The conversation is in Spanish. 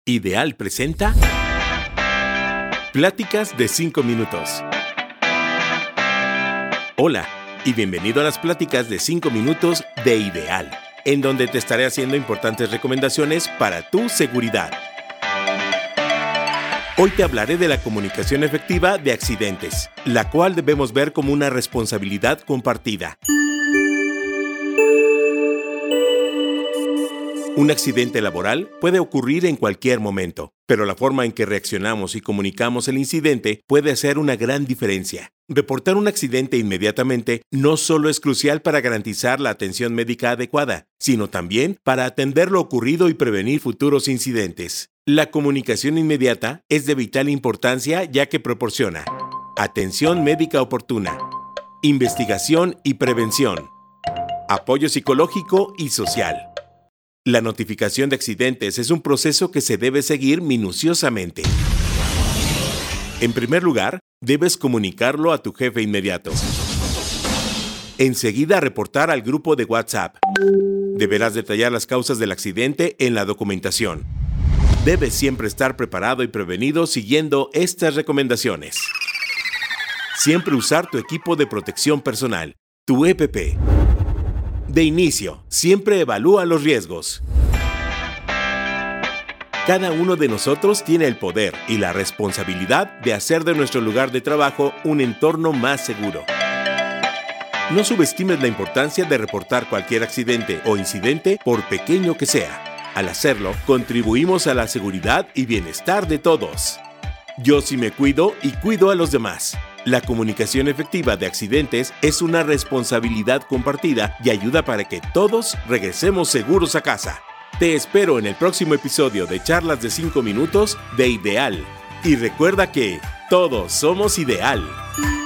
Ideal presenta Pláticas de 5 minutos. Hola y bienvenido a las Pláticas de 5 minutos de Ideal, en donde te estaré haciendo importantes recomendaciones para tu seguridad. Hoy te hablaré de la comunicación efectiva de accidentes, la cual debemos ver como una responsabilidad compartida. Un accidente laboral puede ocurrir en cualquier momento, pero la forma en que reaccionamos y comunicamos el incidente puede hacer una gran diferencia. Reportar un accidente inmediatamente no solo es crucial para garantizar la atención médica adecuada, sino también para atender lo ocurrido y prevenir futuros incidentes. La comunicación inmediata es de vital importancia ya que proporciona atención médica oportuna, investigación y prevención, apoyo psicológico y social. La notificación de accidentes es un proceso que se debe seguir minuciosamente. En primer lugar, debes comunicarlo a tu jefe inmediato. Enseguida reportar al grupo de WhatsApp. Deberás detallar las causas del accidente en la documentación. Debes siempre estar preparado y prevenido siguiendo estas recomendaciones. Siempre usar tu equipo de protección personal, tu EPP. De inicio, siempre evalúa los riesgos. Cada uno de nosotros tiene el poder y la responsabilidad de hacer de nuestro lugar de trabajo un entorno más seguro. No subestimes la importancia de reportar cualquier accidente o incidente, por pequeño que sea. Al hacerlo, contribuimos a la seguridad y bienestar de todos. Yo sí me cuido y cuido a los demás. La comunicación efectiva de accidentes es una responsabilidad compartida y ayuda para que todos regresemos seguros a casa. Te espero en el próximo episodio de Charlas de 5 minutos de Ideal. Y recuerda que todos somos Ideal.